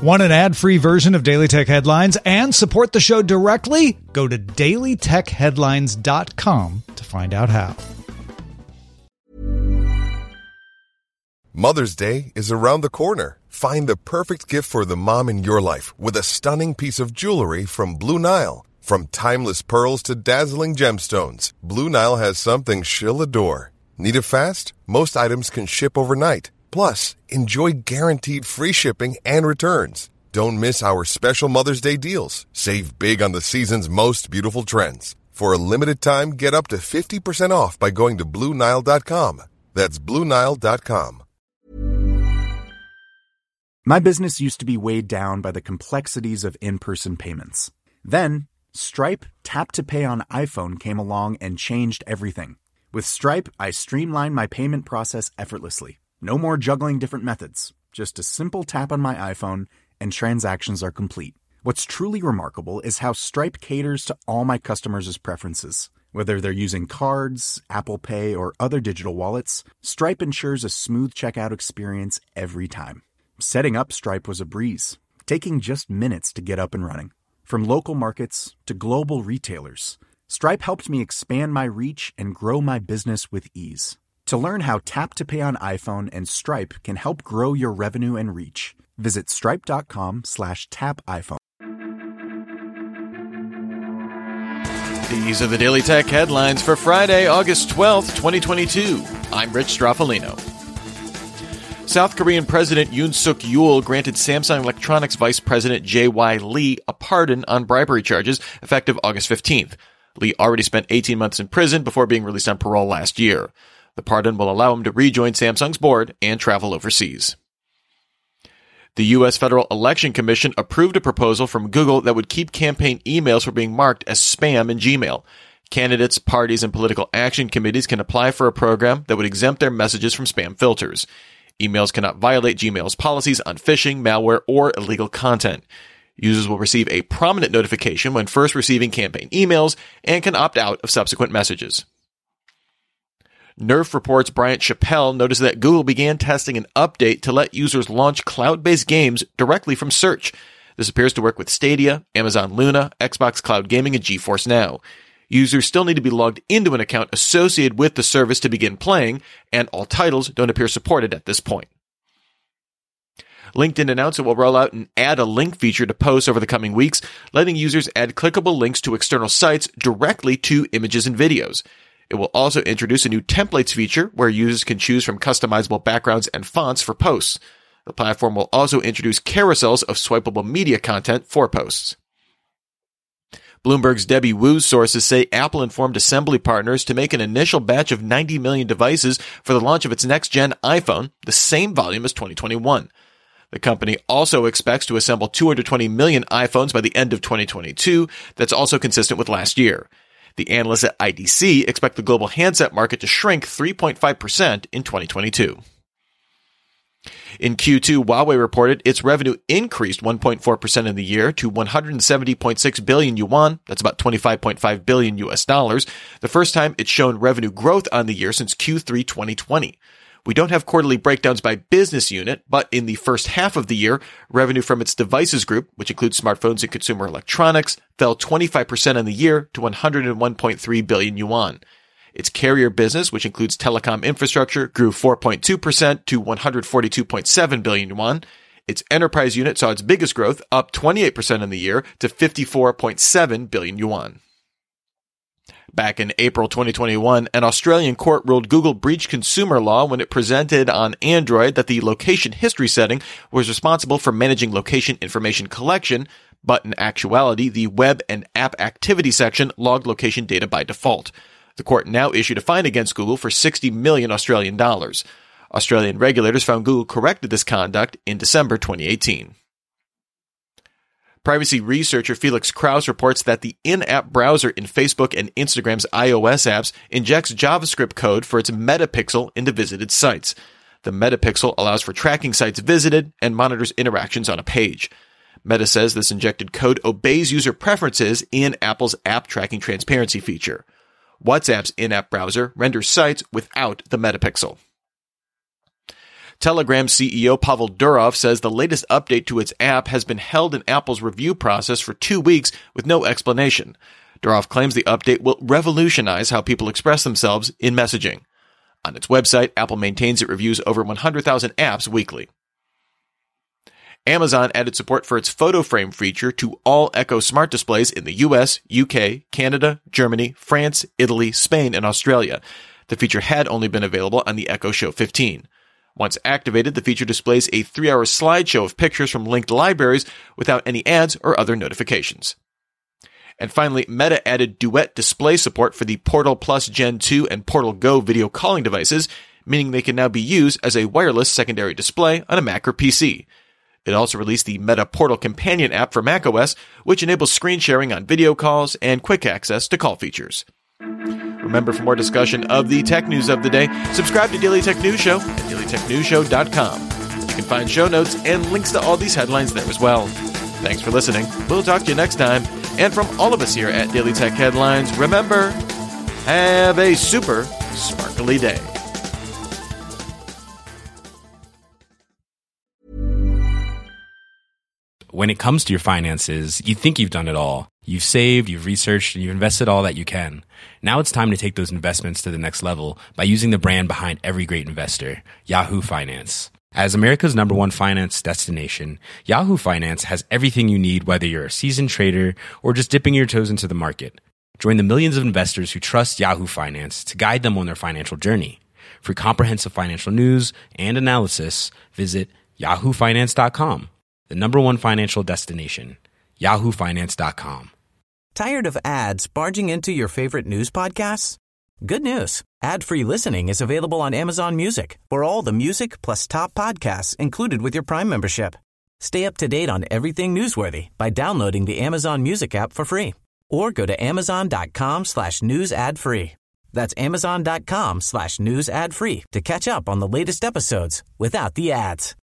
Want an ad-free version of Daily Tech Headlines and support the show directly? Go to dailytechheadlines.com to find out how. Mother's Day is around the corner. Find the perfect gift for the mom in your life with a stunning piece of jewelry from Blue Nile. From timeless pearls to dazzling gemstones, Blue Nile has something she'll adore. Need it fast? Most items can ship overnight. Plus, enjoy guaranteed free shipping and returns. Don't miss our special Mother's Day deals. Save big on the season's most beautiful trends. For a limited time, get up to 50% off by going to BlueNile.com. That's BlueNile.com. My business used to be weighed down by the complexities of in-person payments. Then, Stripe Tap to Pay on iPhone came along and changed everything. With Stripe, I streamlined my payment process effortlessly. No more juggling different methods. Just a simple tap on my iPhone and transactions are complete. What's truly remarkable is how Stripe caters to all my customers' preferences. Whether they're using cards, Apple Pay, or other digital wallets, Stripe ensures a smooth checkout experience every time. Setting up Stripe was a breeze, taking just minutes to get up and running. From local markets to global retailers, Stripe helped me expand my reach and grow my business with ease. To learn how Tap to Pay on iPhone and Stripe can help grow your revenue and reach, visit stripe.com/tapiphone. These are the Daily Tech headlines for Friday, August 12th, 2022. I'm Rich Straffolino. South Korean President Yoon Suk-yeol granted Samsung Electronics Vice President J.Y. Lee a pardon on bribery charges effective August 15th. Lee already spent 18 months in prison before being released on parole last year. The pardon will allow him to rejoin Samsung's board and travel overseas. The U.S. Federal Election Commission approved a proposal from Google that would keep campaign emails from being marked as spam in Gmail. Candidates, parties, and political action committees can apply for a program that would exempt their messages from spam filters. Emails cannot violate Gmail's policies on phishing, malware, or illegal content. Users will receive a prominent notification when first receiving campaign emails and can opt out of subsequent messages. Nerf reports Bryant Chappell noticed that Google began testing an update to let users launch cloud-based games directly from search. This appears to work with Stadia, Amazon Luna, Xbox Cloud Gaming, and GeForce Now. Users still need to be logged into an account associated with the service to begin playing, and all titles don't appear supported at this point. LinkedIn announced it will roll out an Add a Link feature to posts over the coming weeks, letting users add clickable links to external sites directly to images and videos. It will also introduce a new templates feature where users can choose from customizable backgrounds and fonts for posts. The platform will also introduce carousels of swipeable media content for posts. Bloomberg's Debbie Wu's sources say Apple informed assembly partners to make an initial batch of 90 million devices for the launch of its next-gen iPhone, the same volume as 2021. The company also expects to assemble 220 million iPhones by the end of 2022. That's also consistent with last year. The analysts at IDC expect the global handset market to shrink 3.5% in 2022. In Q2, Huawei reported its revenue increased 1.4% in the year to 170.6 billion yuan. That's about $25.5 billion US dollars. The first time it's shown revenue growth on the year since Q3 2020. We don't have quarterly breakdowns by business unit, but in the first half of the year, revenue from its devices group, which includes smartphones and consumer electronics, fell 25% in the year to 101.3 billion yuan. Its carrier business, which includes telecom infrastructure, grew 4.2% to 142.7 billion yuan. Its enterprise unit saw its biggest growth, up 28% in the year to 54.7 billion yuan. Back in April 2021, an Australian court ruled Google breached consumer law when it presented on Android that the location history setting was responsible for managing location information collection, but in actuality, the web and app activity section logged location data by default. The court now issued a fine against Google for 60 million Australian dollars. Australian regulators found Google corrected this conduct in December 2018. Privacy researcher Felix Krause reports that the in-app browser in Facebook and Instagram's iOS apps injects JavaScript code for its metapixel into visited sites. The metapixel allows for tracking sites visited and monitors interactions on a page. Meta says this injected code obeys user preferences in Apple's App Tracking Transparency feature. WhatsApp's in-app browser renders sites without the metapixel. Telegram CEO Pavel Durov says the latest update to its app has been held in Apple's review process for 2 weeks with no explanation. Durov claims the update will revolutionize how people express themselves in messaging. On its website, Apple maintains it reviews over 100,000 apps weekly. Amazon added support for its photo frame feature to all Echo Smart displays in the US, UK, Canada, Germany, France, Italy, Spain, and Australia. The feature had only been available on the Echo Show 15. Once activated, the feature displays a 3-hour slideshow of pictures from linked libraries without any ads or other notifications. And finally, Meta added Duet display support for the Portal Plus Gen 2 and Portal Go video calling devices, meaning they can now be used as a wireless secondary display on a Mac or PC. It also released the Meta Portal Companion app for macOS, which enables screen sharing on video calls and quick access to call features. Remember, for more discussion of the tech news of the day, subscribe to Daily Tech News Show at dailytechnewsshow.com. You can find show notes and links to all these headlines there as well. Thanks for listening. We'll talk to you next time. And from all of us here at Daily Tech Headlines, remember, have a super sparkly day. When it comes to your finances, you think you've done it all. You've saved, you've researched, and you've invested all that you can. Now it's time to take those investments to the next level by using the brand behind every great investor, Yahoo Finance. As America's #1 finance destination, Yahoo Finance has everything you need, whether you're a seasoned trader or just dipping your toes into the market. Join the millions of investors who trust Yahoo Finance to guide them on their financial journey. For comprehensive financial news and analysis, visit yahoofinance.com. The #1 financial destination, yahoofinance.com. Tired of ads barging into your favorite news podcasts? Good news. Ad-free listening is available on Amazon Music for all the music plus top podcasts included with your Prime membership. Stay up to date on everything newsworthy by downloading the Amazon Music app for free or go to amazon.com/news ad free. That's amazon.com/news ad free to catch up on the latest episodes without the ads.